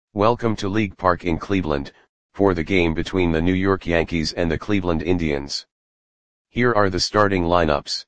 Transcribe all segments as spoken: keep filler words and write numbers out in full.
Welcome to League Park in Cleveland, for the game between the New York Yankees and the Cleveland Indians. Here are the starting lineups.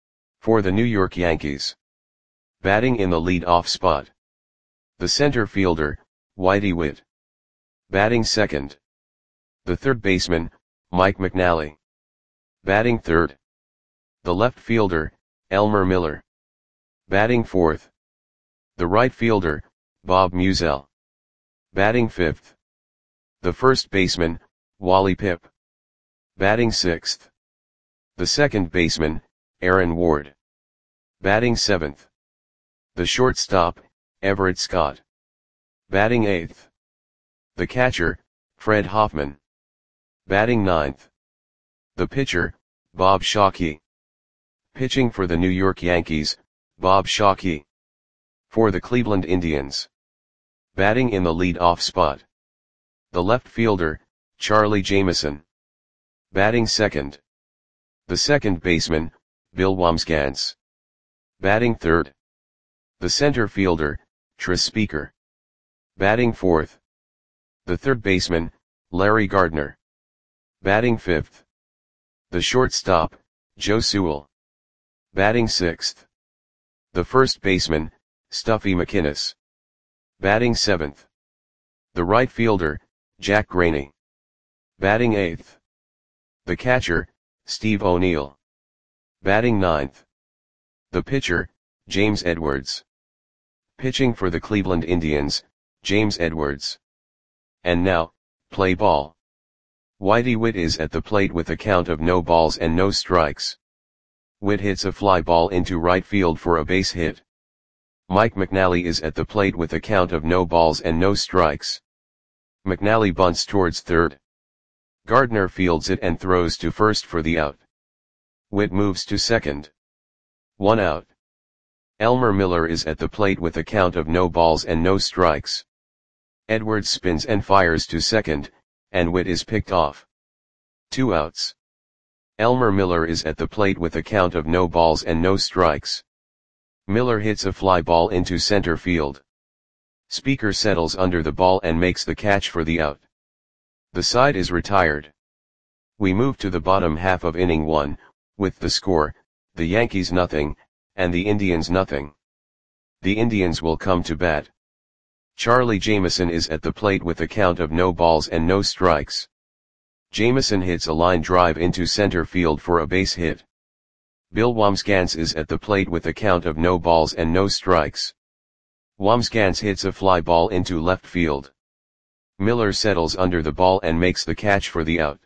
For the New York Yankees. Batting in the lead-off spot. The center fielder, Whitey Witt. Batting second. The third baseman, Mike McNally. Batting third. The left fielder, Elmer Miller. Batting fourth. The right fielder, Bob Meusel. Batting fifth. The first baseman, Wally Pipp. Batting sixth. The second baseman, Aaron Ward. Batting seventh. The shortstop, Everett Scott. Batting eighth. The catcher, Fred Hoffman. Batting ninth. The pitcher, Bob Shockey. Pitching for the New York Yankees, Bob Shockey. For the Cleveland Indians. Batting in the lead-off spot. The left fielder, Charlie Jameson. Batting second. The second baseman, Bill Wambsgans. Batting third. The center fielder, Tris Speaker. Batting fourth. The third baseman, Larry Gardner. Batting fifth. The shortstop, Joe Sewell. Batting sixth. The first baseman, Stuffy McInnis. Batting seventh. The right fielder, Jack Graney. Batting eighth. The catcher, Steve O'Neill. Batting ninth. The pitcher, James Edwards. Pitching for the Cleveland Indians, James Edwards. And now, play ball. Whitey Witt is at the plate with a count of no balls and no strikes. Witt hits a fly ball into right field for a base hit. Mike McNally is at the plate with a count of no balls and no strikes. McNally bunts towards third. Gardner fields it and throws to first for the out. Witt moves to second. One out. Elmer Miller is at the plate with a count of no balls and no strikes. Edwards spins and fires to second, and Witt is picked off. Two outs. Elmer Miller is at the plate with a count of no balls and no strikes. Miller hits a fly ball into center field. Speaker settles under the ball and makes the catch for the out. The side is retired. We move to the bottom half of inning one, with the score, the Yankees nothing, and the Indians nothing. The Indians will come to bat. Charlie Jameson is at the plate with a count of no balls and no strikes. Jameson hits a line drive into center field for a base hit. Bill Wambsgans is at the plate with a count of no balls and no strikes. Wambsgans hits a fly ball into left field. Miller settles under the ball and makes the catch for the out.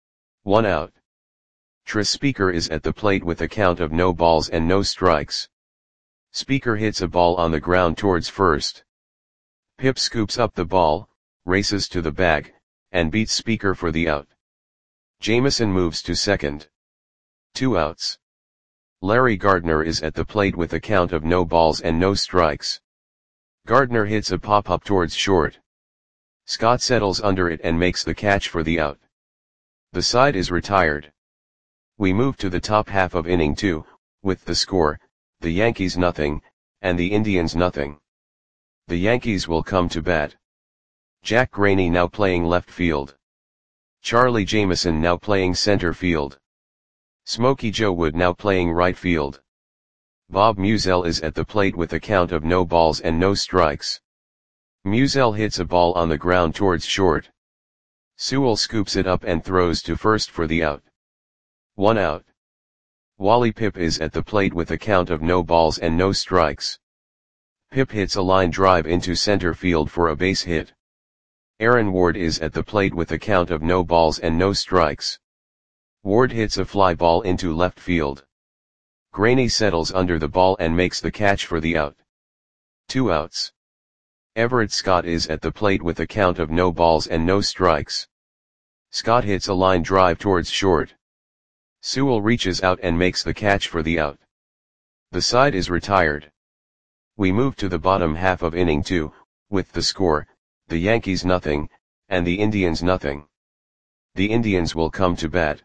One out. Tris Speaker is at the plate with a count of no balls and no strikes. Speaker hits a ball on the ground towards first. Pipp scoops up the ball, races to the bag, and beats Speaker for the out. Jameson moves to second. Two outs. Larry Gardner is at the plate with a count of no balls and no strikes. Gardner hits a pop-up towards short. Scott settles under it and makes the catch for the out. The side is retired. We move to the top half of inning two, with the score, the Yankees nothing, and the Indians nothing. The Yankees will come to bat. Jack Graney now playing left field. Charlie Jameson now playing center field. Smokey Joe Wood now playing right field. Bob Meusel is at the plate with a count of no balls and no strikes. Meusel hits a ball on the ground towards short. Sewell scoops it up and throws to first for the out. One out. Wally Pipp is at the plate with a count of no balls and no strikes. Pipp hits a line drive into center field for a base hit. Aaron Ward is at the plate with a count of no balls and no strikes. Ward hits a fly ball into left field. Graney settles under the ball and makes the catch for the out. Two outs. Everett Scott is at the plate with a count of no balls and no strikes. Scott hits a line drive towards short. Sewell reaches out and makes the catch for the out. The side is retired. We move to the bottom half of inning two, with the score, the Yankees nothing, and the Indians nothing. The Indians will come to bat.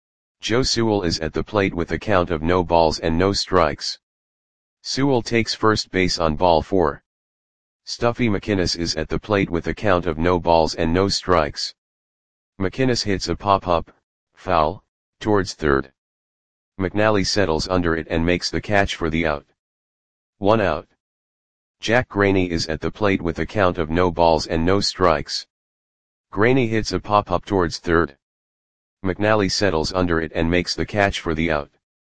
Joe Sewell is at the plate with a count of no balls and no strikes. Sewell takes first base on ball four. Stuffy McInnes is at the plate with a count of no balls and no strikes. McInnes hits a pop-up, foul, towards third. McNally settles under it and makes the catch for the out. One out. Jack Graney is at the plate with a count of no balls and no strikes. Graney hits a pop-up towards third. McNally settles under it and makes the catch for the out.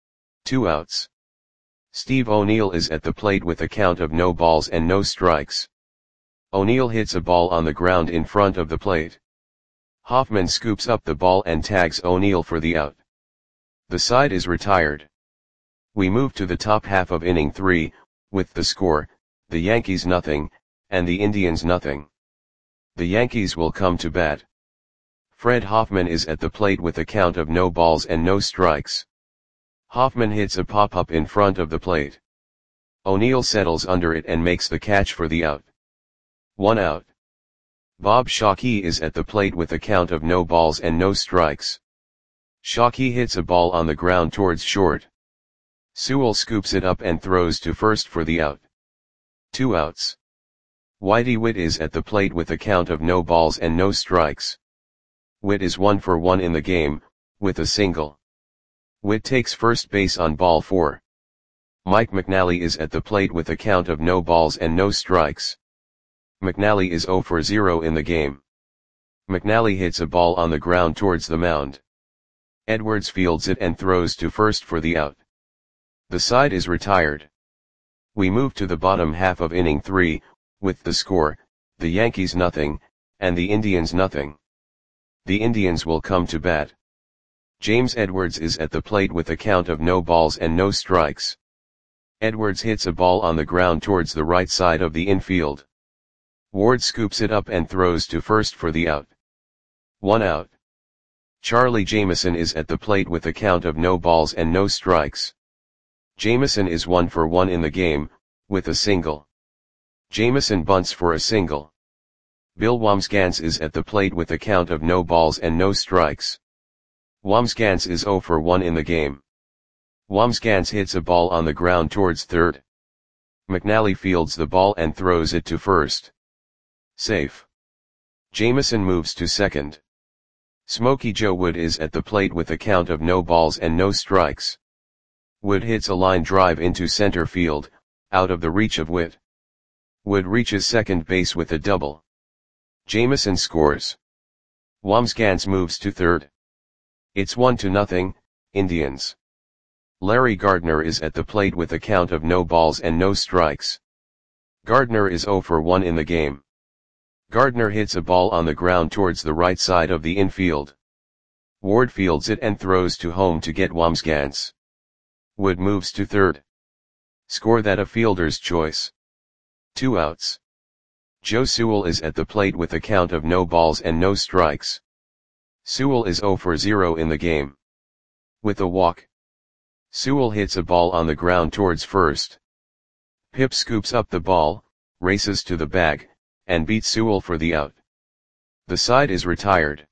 Two outs. Steve O'Neill is at the plate with a count of no balls and no strikes. O'Neill hits a ball on the ground in front of the plate. Hoffman scoops up the ball and tags O'Neill for the out. The side is retired. We move to the top half of inning three, with the score, the Yankees nothing, and the Indians nothing. The Yankees will come to bat. Fred Hoffman is at the plate with a count of no balls and no strikes. Hoffman hits a pop-up in front of the plate. O'Neill settles under it and makes the catch for the out. One out. Bob Shockey is at the plate with a count of no balls and no strikes. Shockey hits a ball on the ground towards short. Sewell scoops it up and throws to first for the out. Two outs. Whitey Witt is at the plate with a count of no balls and no strikes. Witt is one for one in the game, with a single. Witt takes first base on ball four. Mike McNally is at the plate with a count of no balls and no strikes. McNally is zero for zero in the game. McNally hits a ball on the ground towards the mound. Edwards fields it and throws to first for the out. The side is retired. We move to the bottom half of inning three, with the score, the Yankees nothing, and the Indians nothing. The Indians will come to bat. James Edwards is at the plate with a count of no balls and no strikes. Edwards hits a ball on the ground towards the right side of the infield. Ward scoops it up and throws to first for the out. One out. Charlie Jameson is at the plate with a count of no balls and no strikes. Jameson is one for one in the game, with a single. Jameson bunts for a single. Bill Wambsgans is at the plate with a count of no balls and no strikes. Wambsgans is zero for one in the game. Wambsgans hits a ball on the ground towards third. McNally fields the ball and throws it to first. Safe. Jameson moves to second. Smokey Joe Wood is at the plate with a count of no balls and no strikes. Wood hits a line drive into center field, out of the reach of Witt. Wood reaches second base with a double. Jameson scores. Wambsgans moves to third. It's one to nothing, Indians. Larry Gardner is at the plate with a count of no balls and no strikes. Gardner is zero for one in the game. Gardner hits a ball on the ground towards the right side of the infield. Ward fields it and throws to home to get Wambsgans. Wood moves to third. Score that a fielder's choice. Two outs. Joe Sewell is at the plate with a count of no balls and no strikes. Sewell is zero for zero in the game. With a walk. Sewell hits a ball on the ground towards first. Pip scoops up the ball, races to the bag, and beats Sewell for the out. The side is retired.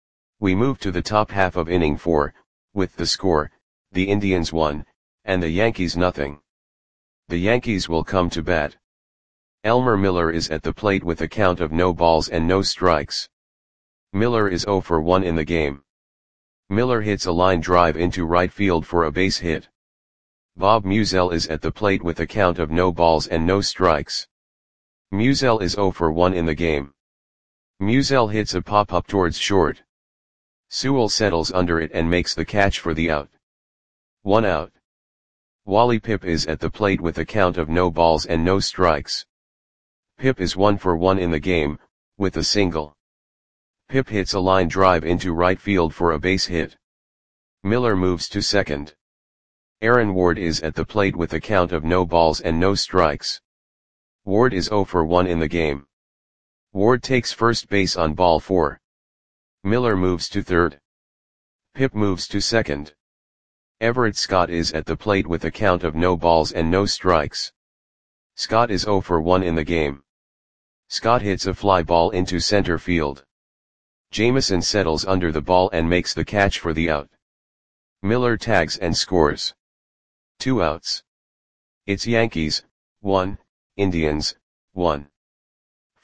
We move to the top half of inning four, with the score, the Indians one, and the Yankees nothing. The Yankees will come to bat. Elmer Miller is at the plate with a count of no balls and no strikes. Miller is zero for one in the game. Miller hits a line drive into right field for a base hit. Bob Musial is at the plate with a count of no balls and no strikes. Musial is zero for one in the game. Musial hits a pop-up towards short. Sewell settles under it and makes the catch for the out. One out. Wally Pipp is at the plate with a count of no balls and no strikes. Pipp is one for one in the game, with a single. Pipp hits a line drive into right field for a base hit. Miller moves to second. Aaron Ward is at the plate with a count of no balls and no strikes. Ward is zero for one in the game. Ward takes first base on ball four. Miller moves to third. Pipp moves to second. Everett Scott is at the plate with a count of no balls and no strikes. Scott is zero for one in the game. Scott hits a fly ball into center field. Jameson settles under the ball and makes the catch for the out. Miller tags and scores. Two outs. It's Yankees, one, Indians, one.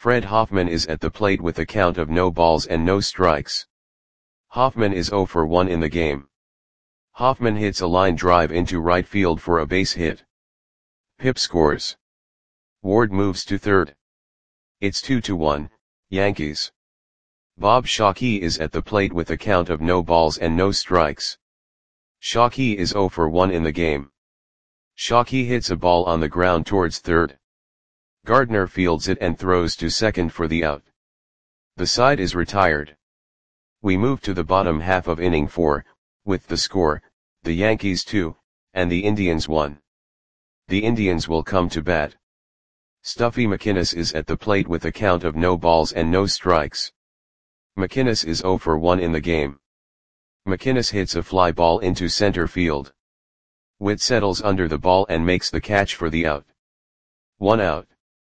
Fred Hoffman is at the plate with a count of no balls and no strikes. Hoffman is zero for one in the game. Hoffman hits a line drive into right field for a base hit. Pip scores. Ward moves to third. It's two to one, Yankees. Bob Shockey is at the plate with a count of no balls and no strikes. Shockey is zero for one in the game. Shockey hits a ball on the ground towards third. Gardner fields it and throws to second for the out. The side is retired. We move to the bottom half of inning four, with the score, the Yankees two, and the Indians one. The Indians will come to bat. Stuffy McInnes is at the plate with a count of no balls and no strikes. McInnes is zero for one in the game. McInnes hits a fly ball into center field. Witt settles under the ball and makes the catch for the out. One out.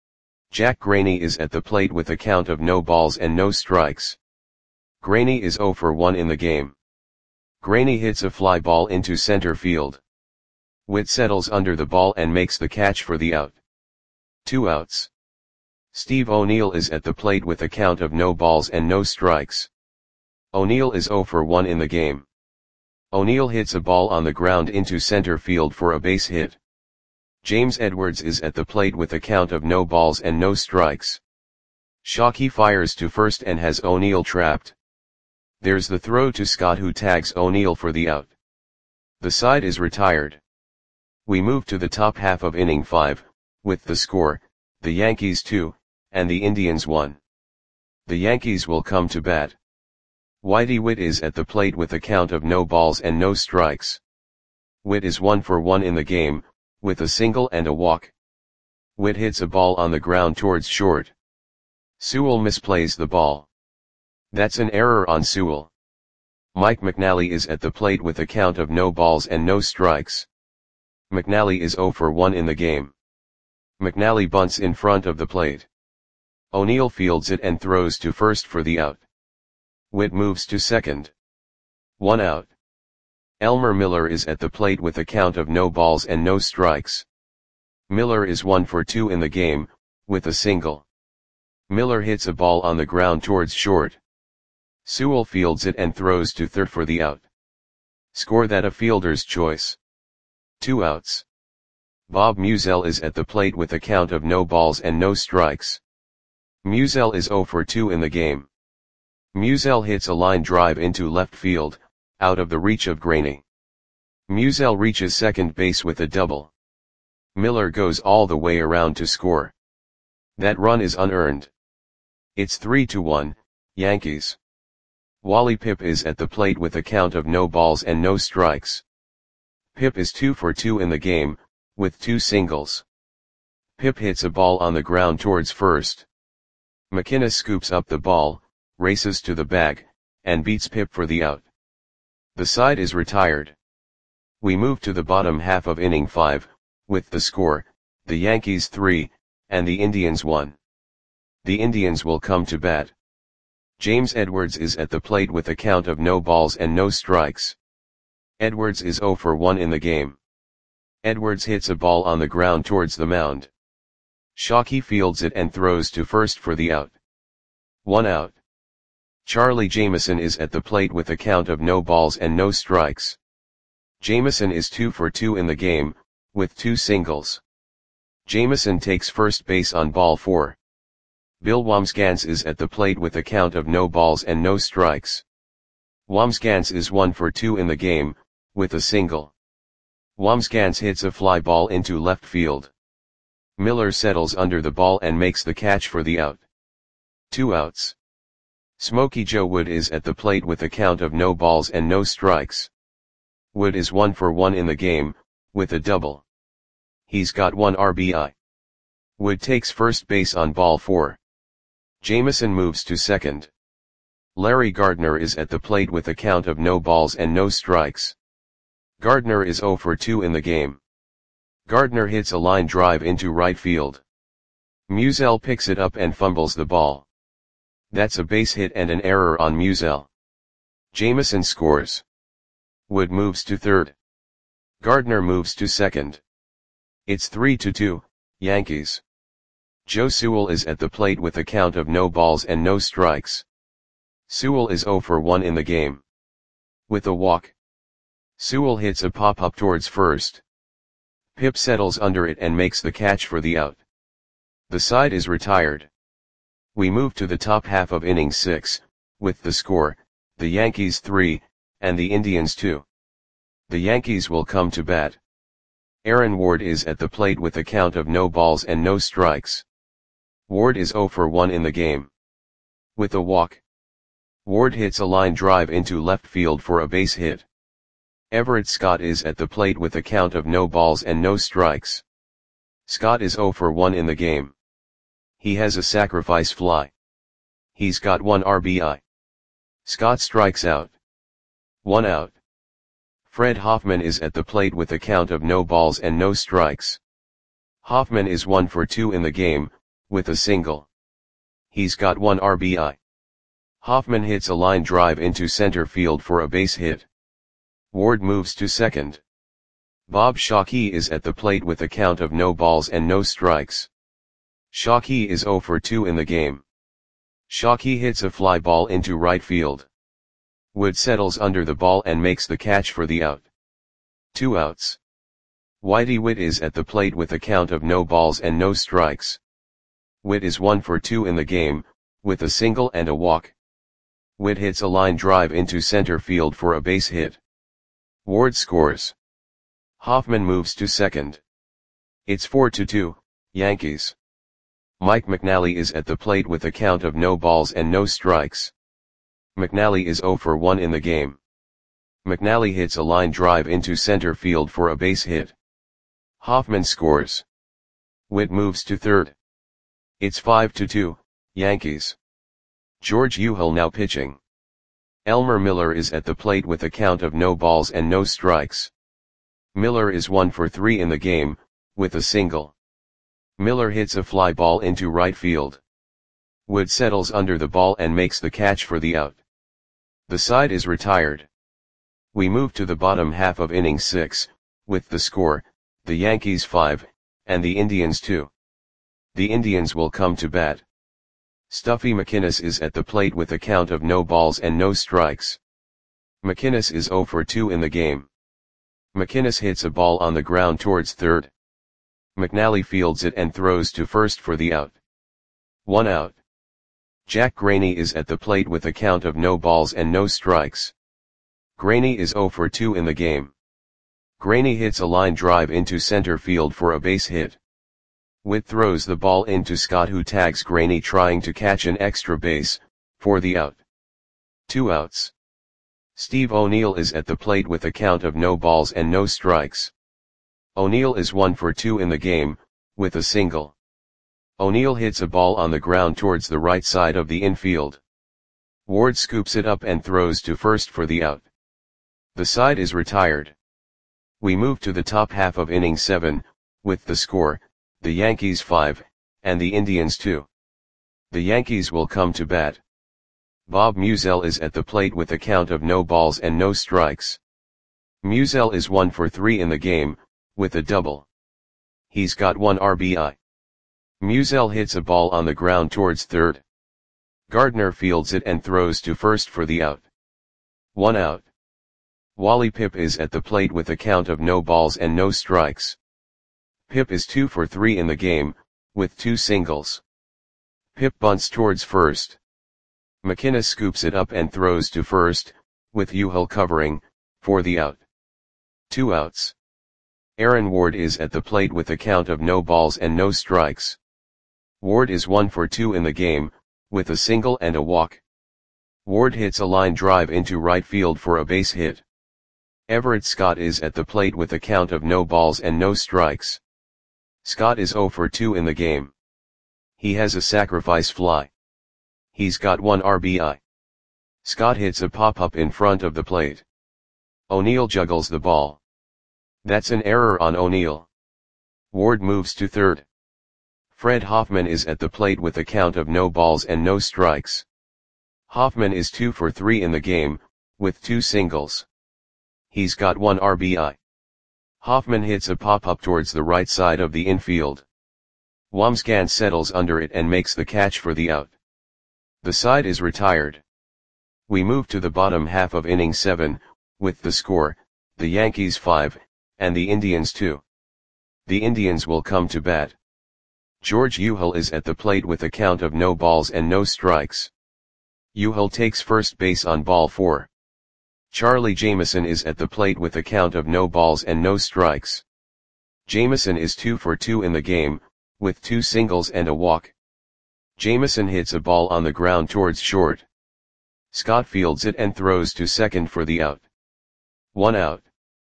Jack Graney is at the plate with a count of no balls and no strikes. Graney is zero for one in the game. Graney hits a fly ball into center field. Witt settles under the ball and makes the catch for the out. Two outs. Steve O'Neill is at the plate with a count of no balls and no strikes. O'Neill is zero for one in the game. O'Neill hits a ball on the ground into center field for a base hit. James Edwards is at the plate with a count of no balls and no strikes. Shockey fires to first and has O'Neill trapped. There's the throw to Scott, who tags O'Neill for the out. The side is retired. We move to the top half of inning five, with the score, the Yankees two, and the Indians one. The Yankees will come to bat. Whitey Witt is at the plate with a count of no balls and no strikes. Witt is one for one in the game, with a single and a walk. Witt hits a ball on the ground towards short. Sewell misplays the ball. That's an error on Sewell. Mike McNally is at the plate with a count of no balls and no strikes. McNally is zero for one in the game. McNally bunts in front of the plate. O'Neill fields it and throws to first for the out. Witt moves to second. One out. Elmer Miller is at the plate with a count of no balls and no strikes. Miller is one for two in the game, with a single. Miller hits a ball on the ground towards short. Sewell fields it and throws to third for the out. Score that a fielder's choice. Two outs. Bob Musial is at the plate with a count of no balls and no strikes. Musial is zero for two in the game. Musial hits a line drive into left field, out of the reach of Graney. Musial reaches second base with a double. Miller goes all the way around to score. That run is unearned. It's three to one, Yankees. Wally Pipp is at the plate with a count of no balls and no strikes. Pipp is two for two in the game, with two singles. Pipp hits a ball on the ground towards first. McInnes scoops up the ball, races to the bag, and beats Pipp for the out. The side is retired. We move to the bottom half of inning five, with the score, the Yankees three, and the Indians one. The Indians will come to bat. James Edwards is at the plate with a count of no balls and no strikes. Edwards is zero for one in the game. Edwards hits a ball on the ground towards the mound. Shockey fields it and throws to first for the out. One out. Charlie Jameson is at the plate with a count of no balls and no strikes. Jameson is two for two in the game, with two singles. Jameson takes first base on ball four. Bill Wambsgans is at the plate with a count of no balls and no strikes. Wambsgans is one for two in the game, with a single. Wambsgans hits a fly ball into left field. Miller settles under the ball and makes the catch for the out. Two outs. Smokey Joe Wood is at the plate with a count of no balls and no strikes. Wood is one for one in the game, with a double. He's got one R B I. Wood takes first base on ball four. Jameson moves to second. Larry Gardner is at the plate with a count of no balls and no strikes. Gardner is zero for two in the game. Gardner hits a line drive into right field. Musial picks it up and fumbles the ball. That's a base hit and an error on Musial. Jameson scores. Wood moves to third. Gardner moves to second. It's three to two, Yankees. Joe Sewell is at the plate with a count of no balls and no strikes. Sewell is zero for one in the game. With a walk. Sewell hits a pop-up towards first. Pip settles under it and makes the catch for the out. The side is retired. We move to the top half of inning six, with the score, the Yankees three, and the Indians two. The Yankees will come to bat. Aaron Ward is at the plate with a count of no balls and no strikes. Ward is zero for one in the game. With a walk. Ward hits a line drive into left field for a base hit. Everett Scott is at the plate with a count of no balls and no strikes. Scott is zero for one in the game. He has a sacrifice fly. He's got one R B I. Scott strikes out. One out. Fred Hoffman is at the plate with a count of no balls and no strikes. Hoffman is one for two in the game, with a single. He's got one R B I. Hoffman hits a line drive into center field for a base hit. Ward moves to second. Bob Shockey is at the plate with a count of no balls and no strikes. Shockey is zero for two in the game. Shockey hits a fly ball into right field. Wood settles under the ball and makes the catch for the out. Two outs. Whitey Witt is at the plate with a count of no balls and no strikes. Witt is one for two in the game, with a single and a walk. Witt hits a line drive into center field for a base hit. Ward scores. Hoffman moves to second. It's four to two, Yankees. Mike McNally is at the plate with a count of no balls and no strikes. McNally is zero for one in the game. McNally hits a line drive into center field for a base hit. Hoffman scores. Witt moves to third. It's five to two, Yankees. George Euchel now pitching. Elmer Miller is at the plate with a count of no balls and no strikes. Miller is one for three in the game, with a single. Miller hits a fly ball into right field. Wood settles under the ball and makes the catch for the out. The side is retired. We move to the bottom half of inning six, with the score, the Yankees five, and the Indians two. The Indians will come to bat. Stuffy McInnis is at the plate with a count of no balls and no strikes. McInnis is zero for two in the game. McInnis hits a ball on the ground towards third. McNally fields it and throws to first for the out. One out. Jack Graney is at the plate with a count of no balls and no strikes. Graney is zero for two in the game. Graney hits a line drive into center field for a base hit. Witt throws the ball into Scott, who tags Graney trying to catch an extra base, for the out. Two outs. Steve O'Neill is at the plate with a count of no balls and no strikes. O'Neill is one for two in the game, with a single. O'Neill hits a ball on the ground towards the right side of the infield. Ward scoops it up and throws to first for the out. The side is retired. We move to the top half of inning seven, with the score, the Yankees five, and the Indians two. The Yankees will come to bat. Bob Musial is at the plate with a count of no balls and no strikes. Musial is one for three in the game, with a double. He's got one R B I. Musial hits a ball on the ground towards third. Gardner fields it and throws to first for the out. One out. Wally Pipp is at the plate with a count of no balls and no strikes. Pipp is two for three in the game, with two singles. Pipp bunts towards first. McInnis scoops it up and throws to first, with Euchel covering, for the out. Two outs. Aaron Ward is at the plate with a count of no balls and no strikes. Ward is one for two in the game, with a single and a walk. Ward hits a line drive into right field for a base hit. Everett Scott is at the plate with a count of no balls and no strikes. Scott is zero for two in the game. He has a sacrifice fly. He's got one R B I. Scott hits a pop-up in front of the plate. O'Neill juggles the ball. That's an error on O'Neill. Ward moves to third. Fred Hoffman is at the plate with a count of no balls and no strikes. Hoffman is two for three in the game, with two singles. He's got one R B I. Hoffman hits a pop-up towards the right side of the infield. Wamsgans settles under it and makes the catch for the out. The side is retired. We move to the bottom half of inning seven, with the score, the Yankees five, and the Indians two. The Indians will come to bat. George Euchel is at the plate with a count of no balls and no strikes. Euchel takes first base on ball four. Charlie Jameson is at the plate with a count of no balls and no strikes. Jameson is two for two in the game, with two singles and a walk. Jameson hits a ball on the ground towards short. Scott fields it and throws to second for the out. One out.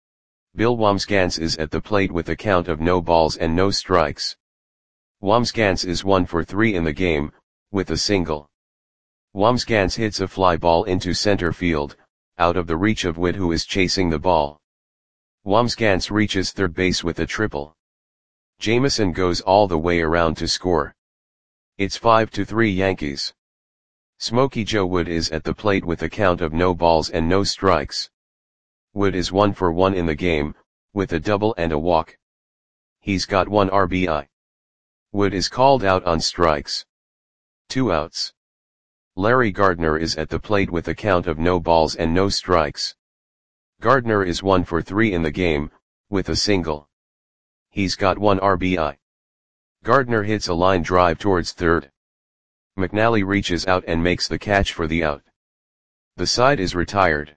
Bill Wamsgans is at the plate with a count of no balls and no strikes. Wamsgans is one for three in the game, with a single. Wamsgans hits a fly ball into center field, out of the reach of Witt, who is chasing the ball. Wamsgans reaches third base with a triple. Jameson goes all the way around to score. It's five to three Yankees. Smokey Joe Wood is at the plate with a count of no balls and no strikes. Wood is one for one in the game, with a double and a walk. He's got one R B I. Wood is called out on strikes. Two outs. Larry Gardner is at the plate with a count of no balls and no strikes. Gardner is one for three in the game, with a single. He's got one R B I. Gardner hits a line drive towards third. McNally reaches out and makes the catch for the out. The side is retired.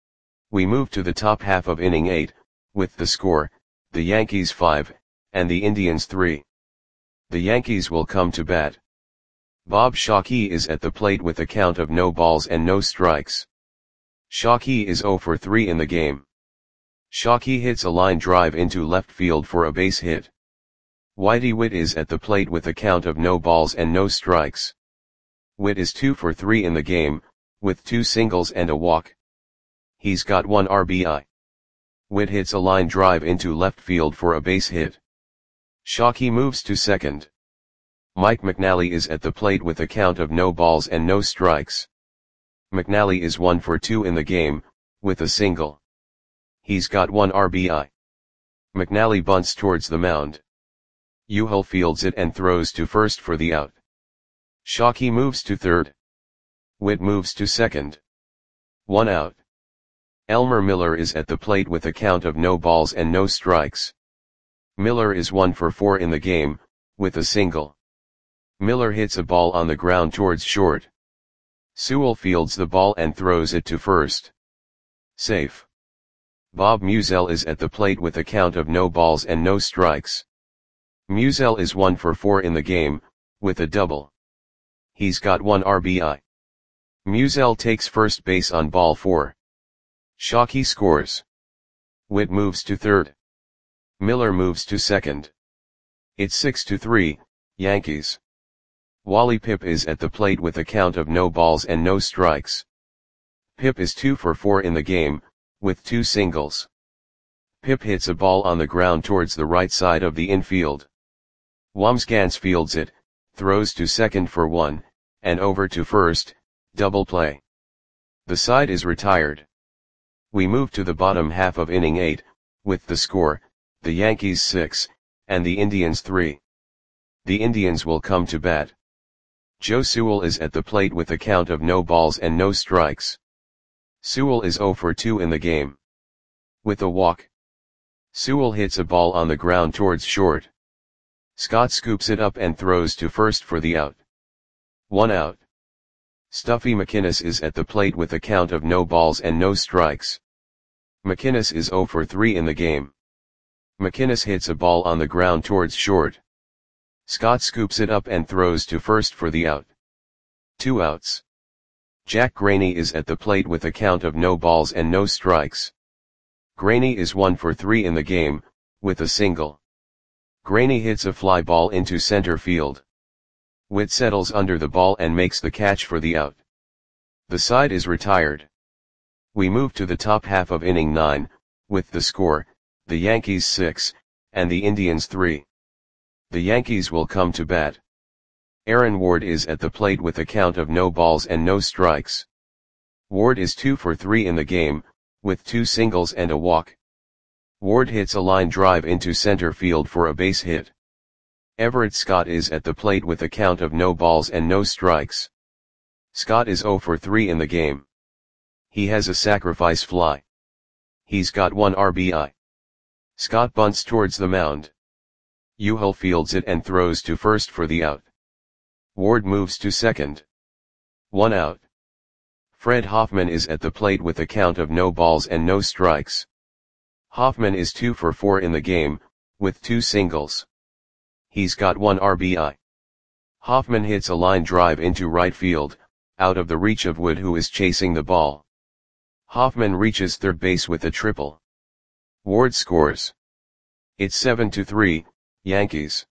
We move to the top half of inning eight, with the score, the Yankees five, and the Indians three. The Yankees will come to bat. Bob Shockey is at the plate with a count of no balls and no strikes. Shockey is zero for three in the game. Shockey hits a line drive into left field for a base hit. Whitey Witt is at the plate with a count of no balls and no strikes. Witt is two for three in the game, with two singles and a walk. He's got one R B I. Witt hits a line drive into left field for a base hit. Shockey moves to second. Mike McNally is at the plate with a count of no balls and no strikes. McNally is one for two in the game, with a single. He's got one R B I. McNally bunts towards the mound. Euchel fields it and throws to first for the out. Shockey moves to third. Witt moves to second. One out. Elmer Miller is at the plate with a count of no balls and no strikes. Miller is one for four in the game, with a single. Miller hits a ball on the ground towards short. Sewell fields the ball and throws it to first. Safe. Bob Musial is at the plate with a count of no balls and no strikes. Musial is one for four in the game, with a double. He's got one R B I. Musial takes first base on ball four. Shockey scores. Witt moves to third. Miller moves to second. It's six to three, Yankees. Wally Pipp is at the plate with a count of no balls and no strikes. Pipp is two for four in the game, with two singles. Pipp hits a ball on the ground towards the right side of the infield. Wamsgans fields it, throws to second for one, and over to first, double play. The side is retired. We move to the bottom half of inning eight, with the score, the Yankees six, and the Indians three. The Indians will come to bat. Joe Sewell is at the plate with a count of no balls and no strikes. Sewell is zero for two in the game. With a walk. Sewell hits a ball on the ground towards short. Scott scoops it up and throws to first for the out. One out. Stuffy McInnis is at the plate with a count of no balls and no strikes. McInnis is zero for three in the game. McInnis hits a ball on the ground towards short. Scott scoops it up and throws to first for the out. Two outs. Jack Graney is at the plate with a count of no balls and no strikes. Graney is one for three in the game, with a single. Graney hits a fly ball into center field. Witt settles under the ball and makes the catch for the out. The side is retired. We move to the top half of inning nine, with the score, the Yankees six, and the Indians three. The Yankees will come to bat. Aaron Ward is at the plate with a count of no balls and no strikes. Ward is two for three in the game, with two singles and a walk. Ward hits a line drive into center field for a base hit. Everett Scott is at the plate with a count of no balls and no strikes. Scott is zero for three in the game. He has a sacrifice fly. He's got one R B I. Scott bunts towards the mound. Euchel fields it and throws to first for the out. Ward moves to second. One out. Fred Hoffman is at the plate with a count of no balls and no strikes. Hoffman is two for four in the game, with two singles. He's got one R B I. Hoffman hits a line drive into right field, out of the reach of Wood, who is chasing the ball. Hoffman reaches third base with a triple. Ward scores. It's seven to three, Yankees.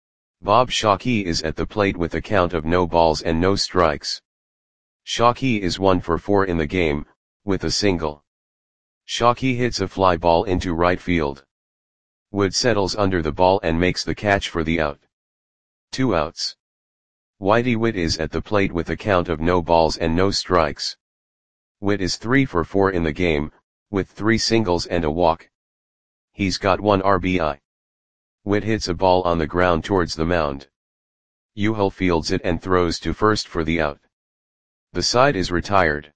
Bob Shockey is at the plate with a count of no balls and no strikes. Shockey is one for four in the game, with a single. Shockey hits a fly ball into right field. Wood settles under the ball and makes the catch for the out. Two outs. Whitey Witt is at the plate with a count of no balls and no strikes. Witt is three for four in the game, with three singles and a walk. He's got one R B I. Witt hits a ball on the ground towards the mound. Euchel fields it and throws to first for the out. The side is retired.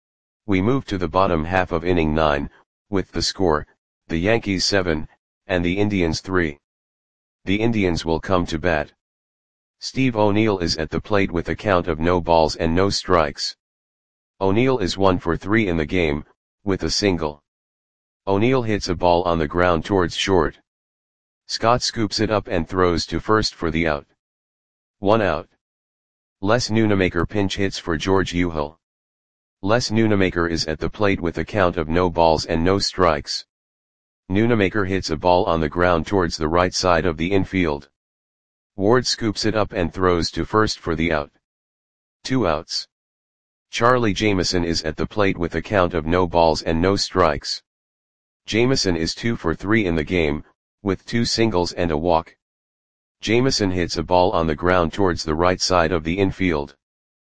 We move to the bottom half of inning nine, with the score, the Yankees seven, and the Indians three. The Indians will come to bat. Steve O'Neill is at the plate with a count of no balls and no strikes. O'Neill is one for three in the game, with a single. O'Neill hits a ball on the ground towards short. Scott scoops it up and throws to first for the out. One out. Les Nunemaker pinch hits for George Euchel. Les Nunemaker is at the plate with a count of no balls and no strikes. Nunemaker hits a ball on the ground towards the right side of the infield. Ward scoops it up and throws to first for the out. Two outs. Charlie Jameson is at the plate with a count of no balls and no strikes. Jameson is two for three in the game, with two singles and a walk. Jameson hits a ball on the ground towards the right side of the infield.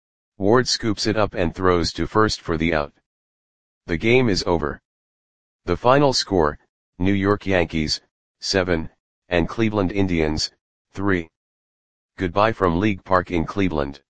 Ward scoops it up and throws to first for the out. The game is over. The final score, New York Yankees, seven, and Cleveland Indians, three. Goodbye from League Park in Cleveland.